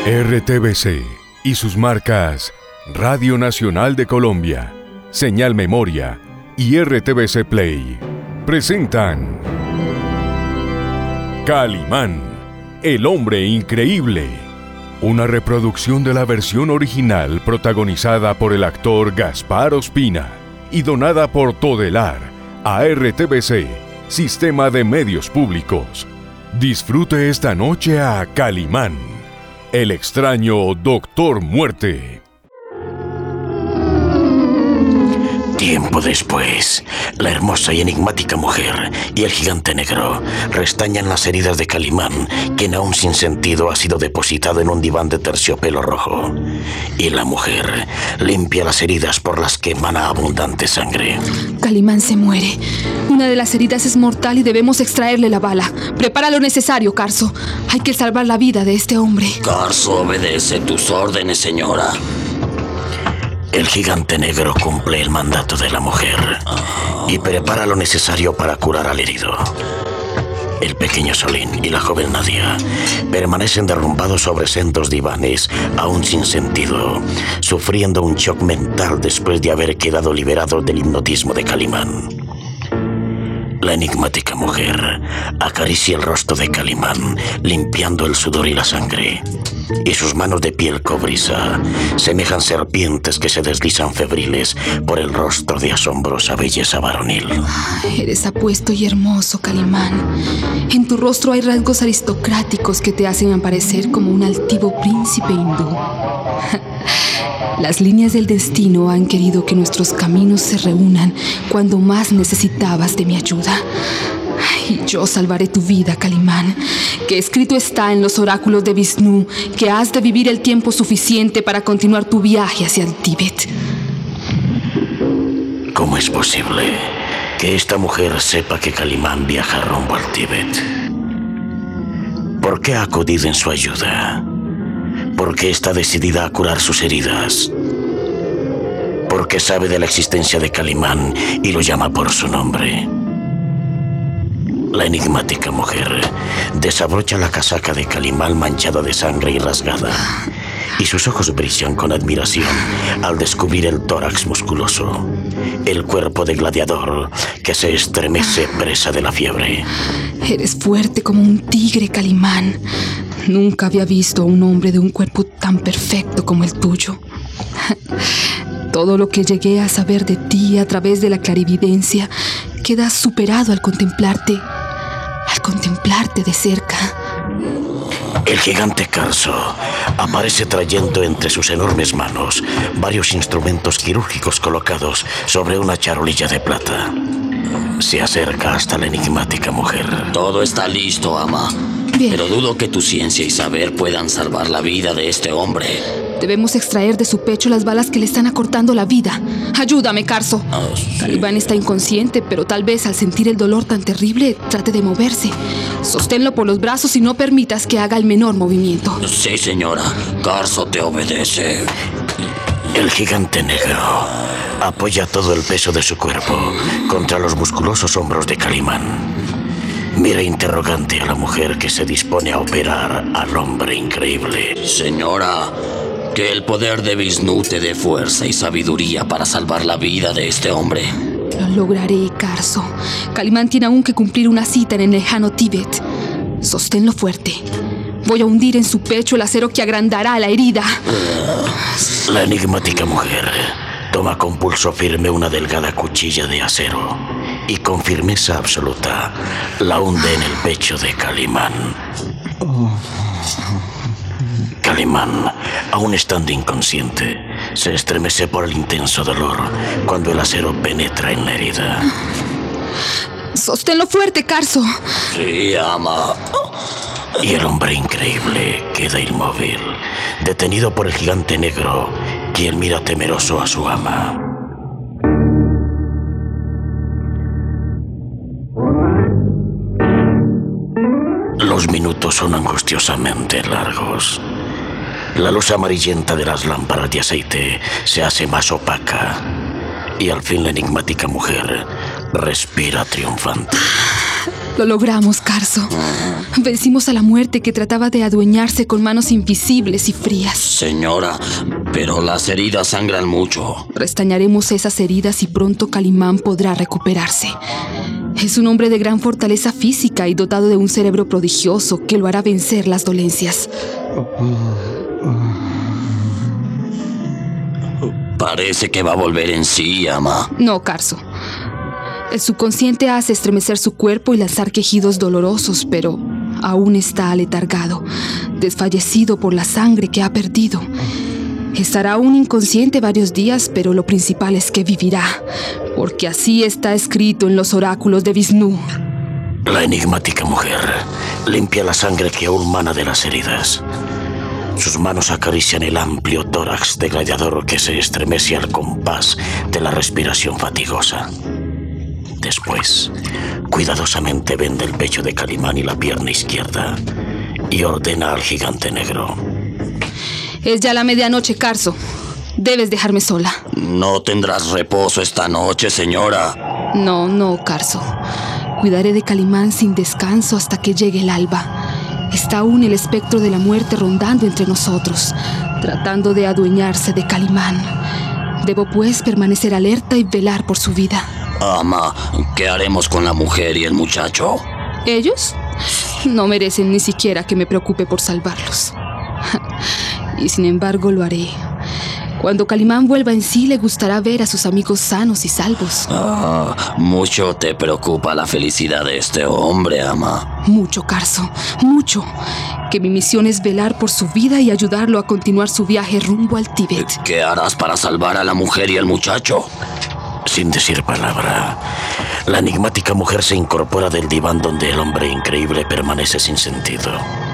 RTBC y sus marcas Radio Nacional de Colombia, Señal Memoria y RTBC Play presentan Calimán, el hombre increíble, una reproducción de la versión original protagonizada por el actor Gaspar Ospina y donada por Todelar a RTBC, Sistema de Medios Públicos. Disfrute esta noche a Calimán, el extraño Doctor Muerte. Tiempo después, la hermosa y enigmática mujer y el gigante negro restañan las heridas de Calimán, quien aún sin sentido ha sido depositado en un diván de terciopelo rojo. Y la mujer limpia las heridas por las que emana abundante sangre. Calimán se muere. Una de las heridas es mortal y debemos extraerle la bala. Prepara lo necesario, Carso. Hay que salvar la vida de este hombre. Carso obedece tus órdenes, señora. El gigante negro cumple el mandato de la mujer y prepara lo necesario para curar al herido. El pequeño Solín y la joven Nadia permanecen derrumbados sobre sendos divanes, aún sin sentido, sufriendo un shock mental después de haber quedado liberados del hipnotismo de Calimán. La enigmática mujer acaricia el rostro de Calimán, limpiando el sudor y la sangre. Y sus manos de piel cobriza semejan serpientes que se deslizan febriles por el rostro de asombrosa belleza varonil. Eres apuesto y hermoso, Calimán. En tu rostro hay rasgos aristocráticos que te hacen aparecer como un altivo príncipe hindú. Las líneas del destino han querido que nuestros caminos se reúnan cuando más necesitabas de mi ayuda. Y yo salvaré tu vida, Calimán, que escrito está en los oráculos de Vishnu que has de vivir el tiempo suficiente para continuar tu viaje hacia el Tíbet. ¿Cómo es posible que esta mujer sepa que Calimán viaja rumbo al Tíbet? ¿Por qué ha acudido en su ayuda? ¿Por qué está decidida a curar sus heridas? ¿Por qué sabe de la existencia de Calimán y lo llama por su nombre? La enigmática mujer desabrocha la casaca de Calimán manchada de sangre y rasgada, y sus ojos brillan con admiración al descubrir el tórax musculoso, el cuerpo de gladiador que se estremece presa de la fiebre. Eres fuerte como un tigre, Calimán. Nunca había visto a un hombre de un cuerpo tan perfecto como el tuyo. Todo lo que llegué a saber de ti a través de la clarividencia queda superado al contemplarte de cerca. El gigante Carso aparece trayendo entre sus enormes manos varios instrumentos quirúrgicos colocados sobre una charolilla de plata. Se acerca hasta la enigmática mujer. Todo está listo, ama. Bien. Pero dudo que tu ciencia y saber puedan salvar la vida de este hombre. Debemos extraer de su pecho las balas que le están acortando la vida. Ayúdame, Carso. Sí. Calimán está inconsciente, pero tal vez al sentir el dolor tan terrible trate de moverse. Sosténlo por los brazos y no permitas que haga el menor movimiento. Sí, señora. Carso te obedece. El gigante negro apoya todo el peso de su cuerpo contra los musculosos hombros de Calimán. Mira interrogante a la mujer que se dispone a operar al hombre increíble. Señora, que el poder de Vishnu te dé fuerza y sabiduría para salvar la vida de este hombre. Lo lograré, Carso. Calimán tiene aún que cumplir una cita en el lejano Tíbet. Sosténlo fuerte. Voy a hundir en su pecho el acero que agrandará la herida. La enigmática mujer toma con pulso firme una delgada cuchilla de acero y con firmeza absoluta la hunde en el pecho de Calimán. Calimán, aún estando inconsciente, se estremece por el intenso dolor cuando el acero penetra en la herida. Sosténlo fuerte, Carso. Sí, ama. Y el hombre increíble queda inmóvil, detenido por el gigante negro, quien mira temeroso a su ama. Los minutos son angustiosamente largos. La luz amarillenta de las lámparas de aceite se hace más opaca y al fin la enigmática mujer respira triunfante. Lo logramos, Carso. Vencimos a la muerte que trataba de adueñarse con manos invisibles y frías. Señora, pero las heridas sangran mucho. Restañaremos esas heridas y pronto Calimán podrá recuperarse. Es un hombre de gran fortaleza física y dotado de un cerebro prodigioso que lo hará vencer las dolencias. Parece que va a volver en sí, ama. No, Carso. El subconsciente hace estremecer su cuerpo y lanzar quejidos dolorosos, pero aún está aletargado, desfallecido por la sangre que ha perdido. Estará aún inconsciente varios días, pero lo principal es que vivirá, porque así está escrito en los oráculos de Visnú. La enigmática mujer limpia la sangre que aún mana de las heridas. Sus manos acarician el amplio tórax de gladiador que se estremece al compás de la respiración fatigosa. Después, cuidadosamente vende el pecho de Calimán y la pierna izquierda y ordena al gigante negro. Es ya la medianoche, Carso. Debes dejarme sola. No tendrás reposo esta noche, señora. No, Carso. Cuidaré de Calimán sin descanso hasta que llegue el alba. Está aún el espectro de la muerte rondando entre nosotros, tratando de adueñarse de Calimán. Debo, pues, permanecer alerta y velar por su vida. Ama, ¿qué haremos con la mujer y el muchacho? ¿Ellos? No merecen ni siquiera que me preocupe por salvarlos. Y sin embargo lo haré. Cuando Calimán vuelva en sí, le gustará ver a sus amigos sanos y salvos. Mucho te preocupa la felicidad de este hombre, ama. Mucho, Carso, mucho. Que mi misión es velar por su vida y ayudarlo a continuar su viaje rumbo al Tíbet. ¿Qué harás para salvar a la mujer y al muchacho? Sin decir palabra, la enigmática mujer se incorpora del diván donde el hombre increíble permanece sin sentido.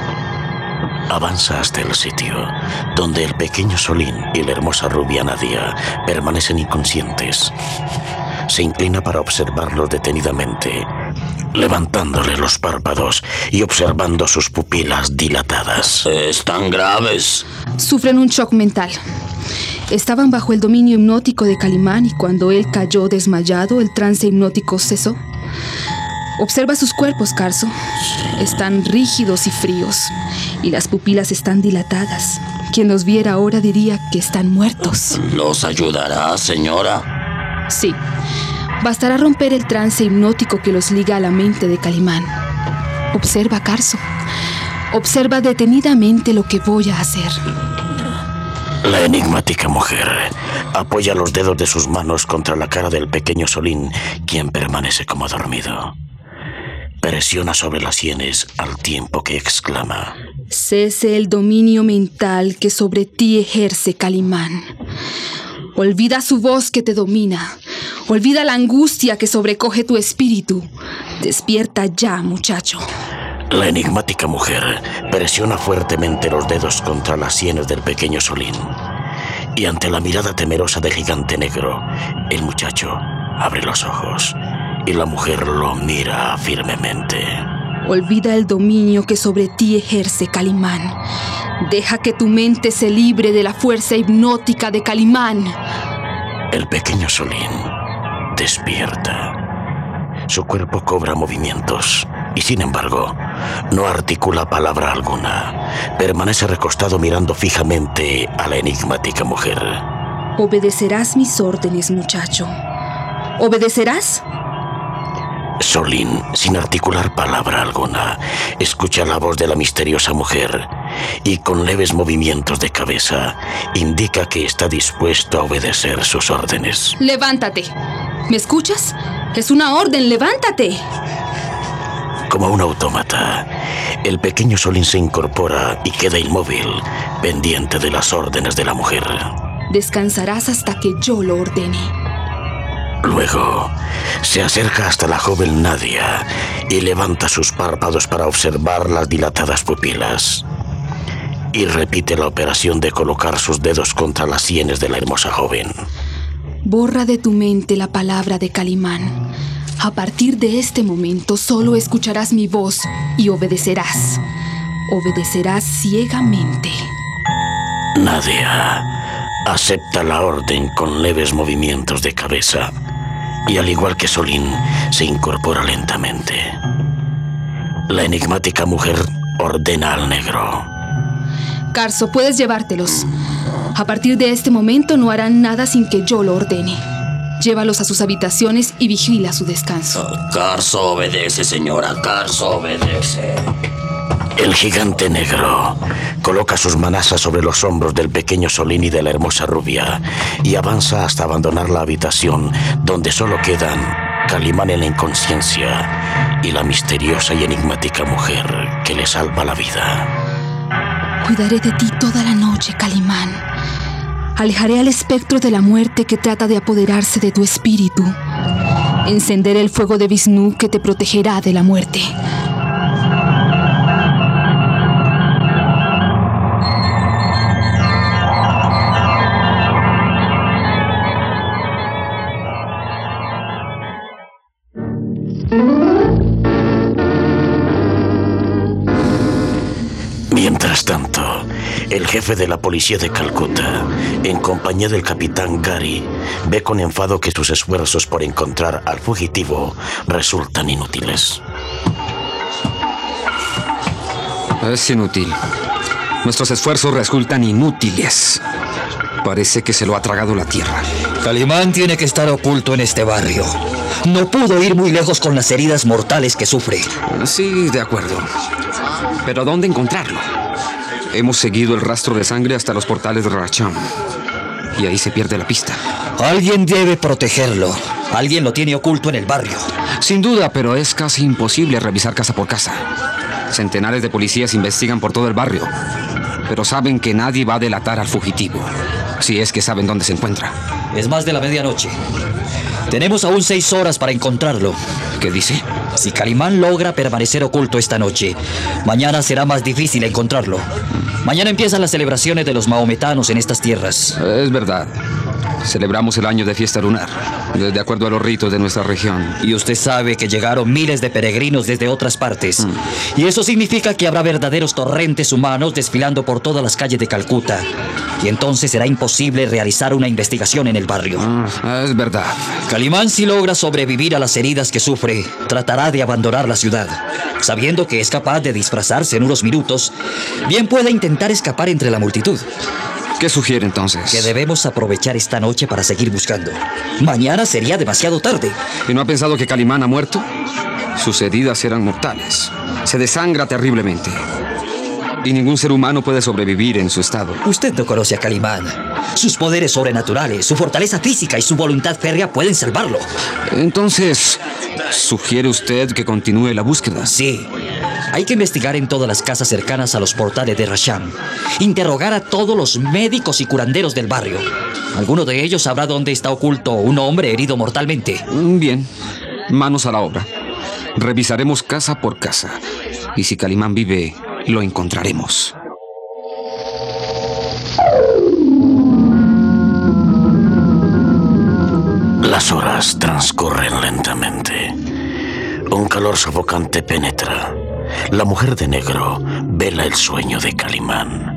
Avanza hasta el sitio donde el pequeño Solín y la hermosa rubia Nadia permanecen inconscientes. Se inclina para observarlos detenidamente, levantándole los párpados y observando sus pupilas dilatadas. ¿Están graves? Sufren un shock mental. Estaban bajo el dominio hipnótico de Calimán y cuando él cayó desmayado, el trance hipnótico cesó. Observa sus cuerpos, Carso. Están rígidos y fríos, y las pupilas están dilatadas. Quien los viera ahora diría que están muertos. ¿Los ayudará, señora? Sí. Bastará romper el trance hipnótico que los liga a la mente de Calimán. Observa, Carso. Observa detenidamente lo que voy a hacer. La enigmática mujer apoya los dedos de sus manos contra la cara del pequeño Solín, quien permanece como dormido. Presiona sobre las sienes al tiempo que exclama: Cese el dominio mental que sobre ti ejerce Calimán. Olvida su voz que te domina. Olvida la angustia que sobrecoge tu espíritu. Despierta ya, muchacho. La enigmática mujer presiona fuertemente los dedos contra las sienes del pequeño Solín. Y ante la mirada temerosa del gigante negro, el muchacho abre los ojos y la mujer lo mira firmemente. Olvida el dominio que sobre ti ejerce Calimán. Deja que tu mente se libre de la fuerza hipnótica de Calimán. El pequeño Solín despierta. Su cuerpo cobra movimientos y, sin embargo, no articula palabra alguna. Permanece recostado mirando fijamente a la enigmática mujer. Obedecerás mis órdenes, muchacho. ¿Obedecerás? Solín, sin articular palabra alguna, escucha la voz de la misteriosa mujer y con leves movimientos de cabeza indica que está dispuesto a obedecer sus órdenes. ¡Levántate! ¿Me escuchas? ¡Es una orden! ¡Levántate! Como un autómata, el pequeño Solín se incorpora y queda inmóvil, pendiente de las órdenes de la mujer. Descansarás hasta que yo lo ordene. Luego, se acerca hasta la joven Nadia y levanta sus párpados para observar las dilatadas pupilas. Y repite la operación de colocar sus dedos contra las sienes de la hermosa joven. Borra de tu mente la palabra de Calimán. A partir de este momento solo escucharás mi voz y obedecerás. Obedecerás ciegamente. Nadia acepta la orden con leves movimientos de cabeza y, al igual que Solín, se incorpora lentamente. La enigmática mujer ordena al negro. Carso, puedes llevártelos. A partir de este momento no harán nada sin que yo lo ordene. Llévalos a sus habitaciones y vigila su descanso. Carso obedece, señora. Carso obedece. El gigante negro coloca sus manazas sobre los hombros del pequeño Solín y de la hermosa rubia y avanza hasta abandonar la habitación, donde solo quedan Calimán en la inconsciencia y la misteriosa y enigmática mujer que le salva la vida. Cuidaré de ti toda la noche, Calimán. Alejaré al espectro de la muerte que trata de apoderarse de tu espíritu. Encenderé el fuego de Vishnu que te protegerá de la muerte. Mientras tanto, el jefe de la policía de Calcuta, en compañía del capitán Gary, ve con enfado que sus esfuerzos por encontrar al fugitivo resultan inútiles. Es inútil. Nuestros esfuerzos resultan inútiles. Parece que se lo ha tragado la tierra. Calimán tiene que estar oculto en este barrio. No pudo ir muy lejos con las heridas mortales que sufre. Sí, de acuerdo. Pero ¿dónde encontrarlo? Hemos seguido el rastro de sangre hasta los portales de Racham. Y ahí se pierde la pista. Alguien debe protegerlo. Alguien lo tiene oculto en el barrio. Sin duda, pero es casi imposible revisar casa por casa. Centenares de policías investigan por todo el barrio, pero saben que nadie va a delatar al fugitivo, si es que saben dónde se encuentra. Es más de la medianoche. Tenemos aún 6 horas para encontrarlo. ¿Qué dice? Si Calimán logra permanecer oculto esta noche, mañana será más difícil encontrarlo. Mañana empiezan las celebraciones de los maometanos en estas tierras. Es verdad. Celebramos el año de fiesta lunar, de acuerdo a los ritos de nuestra región. Y usted sabe que llegaron miles de peregrinos desde otras partes. Y eso significa que habrá verdaderos torrentes humanos desfilando por todas las calles de Calcuta. Y entonces será imposible realizar una investigación en el barrio. Es verdad. Calimán, si logra sobrevivir a las heridas que sufre, tratará de abandonar la ciudad. Sabiendo que es capaz de disfrazarse en unos minutos, bien puede intentar escapar entre la multitud. ¿Qué sugiere entonces? Que debemos aprovechar esta noche para seguir buscando. Mañana sería demasiado tarde. ¿Y no ha pensado que Calimán ha muerto? Sus heridas eran mortales. Se desangra terriblemente. Y ningún ser humano puede sobrevivir en su estado. Usted no conoce a Calimán. Sus poderes sobrenaturales, su fortaleza física y su voluntad férrea pueden salvarlo. Entonces, ¿sugiere usted que continúe la búsqueda? Sí. Hay que investigar en todas las casas cercanas a los portales de Racham. Interrogar a todos los médicos y curanderos del barrio. Alguno de ellos sabrá dónde está oculto un hombre herido mortalmente. Bien. Manos a la obra. Revisaremos casa por casa. Y si Calimán vive, lo encontraremos. Las horas transcurren lentamente. Un calor sofocante penetra. La mujer de negro vela el sueño de Calimán.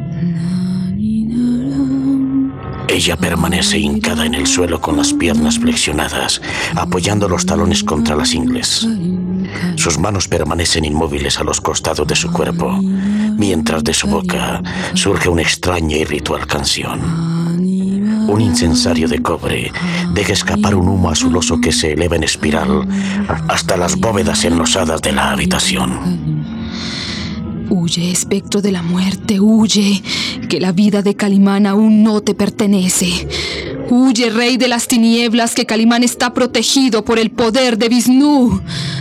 Ella permanece hincada en el suelo con las piernas flexionadas, apoyando los talones contra las ingles. Sus manos permanecen inmóviles a los costados de su cuerpo, mientras de su boca surge una extraña y ritual canción. Un incensario de cobre deja escapar un humo azuloso que se eleva en espiral hasta las bóvedas enlosadas de la habitación. Huye, espectro de la muerte, huye, que la vida de Calimán aún no te pertenece. Huye, rey de las tinieblas, que Calimán está protegido por el poder de Vishnu.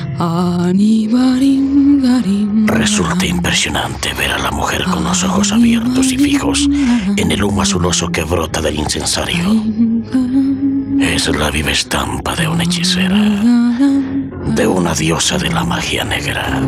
Resulta impresionante ver a la mujer con los ojos abiertos y fijos en el humo azuloso que brota del incensario. Es la viva estampa de una hechicera, de una diosa de la magia negra.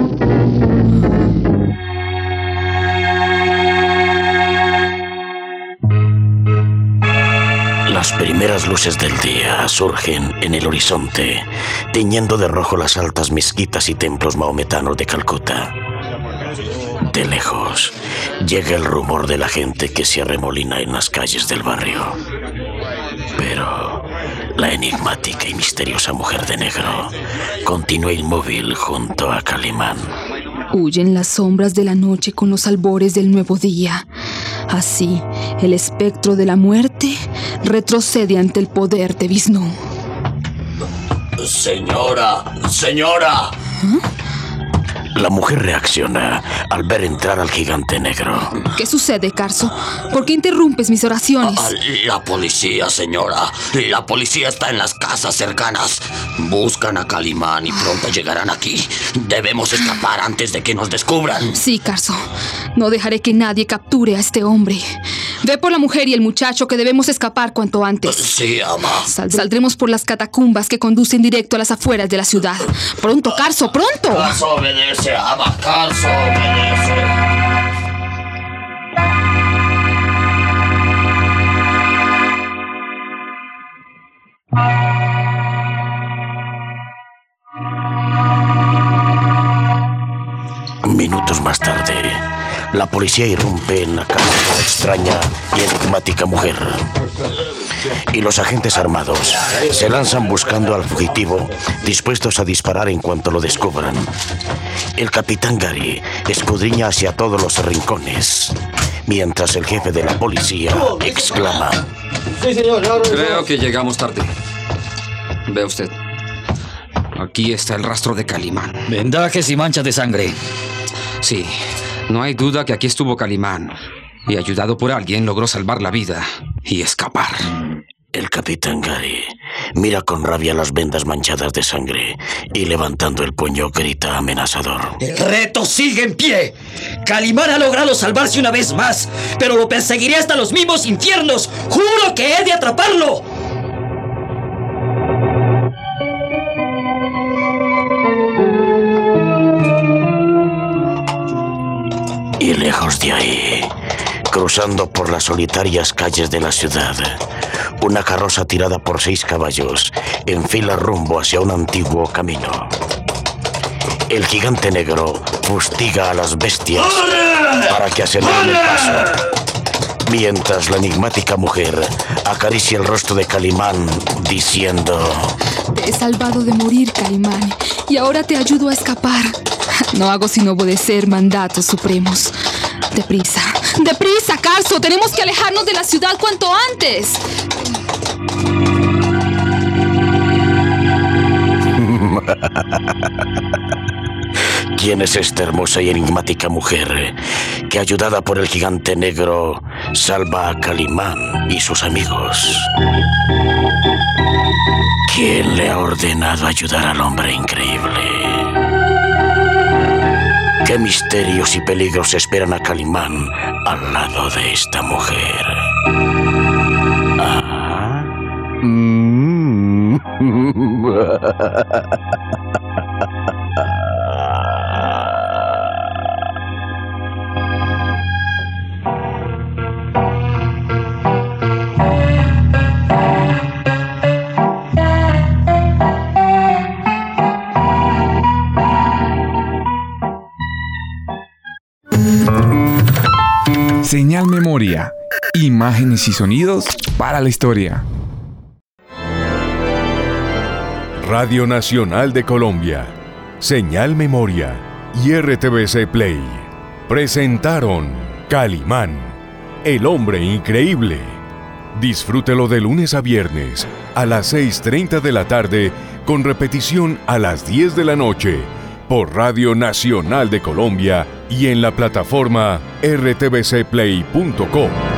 Las primeras luces del día surgen en el horizonte, tiñendo de rojo las altas mezquitas y templos mahometanos de Calcuta. De lejos, llega el rumor de la gente que se arremolina en las calles del barrio. Pero la enigmática y misteriosa mujer de negro continúa inmóvil junto a Calimán. Huyen las sombras de la noche con los albores del nuevo día. Así, el espectro de la muerte retrocede ante el poder de Vishnu. Señora. La mujer reacciona al ver entrar al gigante negro. ¿Qué sucede, Carso? ¿Por qué interrumpes mis oraciones? La policía, señora. La policía está en las casas cercanas. Buscan a Calimán y pronto llegarán aquí. Debemos escapar antes de que nos descubran. Sí, Carso. No dejaré que nadie capture a este hombre. Ve por la mujer y el muchacho, que debemos escapar cuanto antes. Sí, ama. Saldremos por las catacumbas que conducen directo a las afueras de la ciudad. ¡Pronto, Carso, pronto! Carso obedece, ama. Carso obedece. Minutos más tarde, la policía irrumpe en la casa de la extraña y enigmática mujer. Y los agentes armados se lanzan buscando al fugitivo, dispuestos a disparar en cuanto lo descubran. El capitán Gary escudriña hacia todos los rincones, mientras el jefe de la policía exclama: Sí, señor. Creo que llegamos tarde. Ve usted. Aquí está el rastro de Calimán. Vendajes y manchas de sangre. Sí, no hay duda que aquí estuvo Calimán. Y ayudado por alguien logró salvar la vida y escapar. El capitán Gary mira con rabia las vendas manchadas de sangre y, levantando el puño, grita amenazador: El reto sigue en pie. Calimán ha logrado salvarse una vez más, pero lo perseguiré hasta los mismos infiernos. ¡Juro que he de atraparlo! Y lejos de ahí, cruzando por las solitarias calles de la ciudad, una carroza tirada por 6 caballos enfila rumbo hacia un antiguo camino. El gigante negro fustiga a las bestias para que aceleren el paso, mientras la enigmática mujer acaricia el rostro de Calimán diciendo: Te he salvado de morir, Calimán, y ahora te ayudo a escapar. No hago sino obedecer mandatos supremos. ¡Deprisa! ¡Deprisa, Carso! ¡Tenemos que alejarnos de la ciudad cuanto antes! ¿Quién es esta hermosa y enigmática mujer que, ayudada por el gigante negro, salva a Calimán y sus amigos? ¿Quién le ha ordenado ayudar al hombre increíble? ¿Qué misterios y peligros esperan a Calimán al lado de esta mujer? ¿Ah? Señal Memoria. Imágenes y sonidos para la historia. Radio Nacional de Colombia, Señal Memoria y RTBC Play presentaron Calimán, el hombre increíble. Disfrútelo de lunes a viernes a las 6:30 de la tarde, con repetición a las 10 de la noche por Radio Nacional de Colombia y en la plataforma rtbcplay.com.